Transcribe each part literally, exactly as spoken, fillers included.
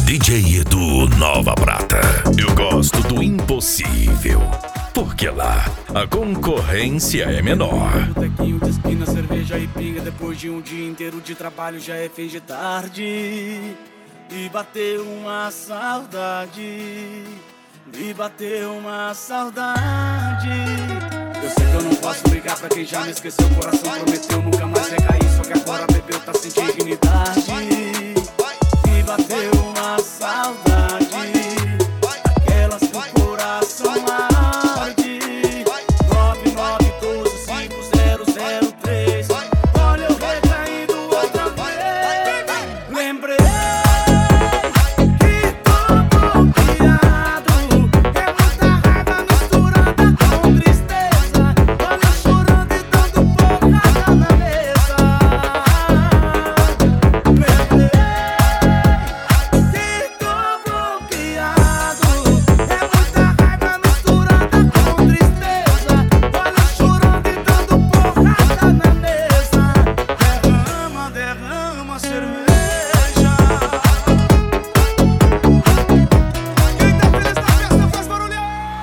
D J Edu Nova Prata. Eu gosto do impossível, porque lá a concorrência é menor. Botequinho de esquina, cerveja e pinga. Depois de um dia inteiro de trabalho já é fim de tarde e bateu uma saudade. Me bateu uma saudade. Eu sei que eu não posso ligar pra quem já me esqueceu. O coração prometeu nunca mais recair, só que agora bebeu, tá sem dignidade. Me bateu uma saudade, aquelas que o coração arde. Nove nove doze cinco zero zero três. Olha eu recaindo outra vez. Lembrei que tô bloqueado. É muita raiva misturada com tristeza. Olha eu chorando e dando porrada na mesa. Lembrei que tô bloqueado. É muita raiva misturada com tristeza. Olha eu chorando e dando porrada na mesa. Derrama, derrama cerveja. Quem tá feliz na festa faz barulho.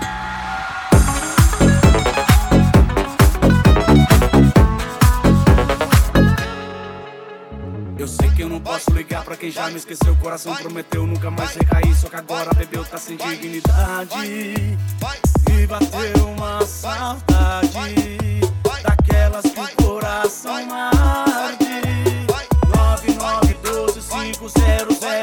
Eu sei que eu não posso ligar pra quem já me esqueceu. O coração prometeu nunca mais recair, só que agora bebeu, tá sem dignidade. E bateu uma saudade, daquelas que o coração arde. Nove nove doze cinco zero zero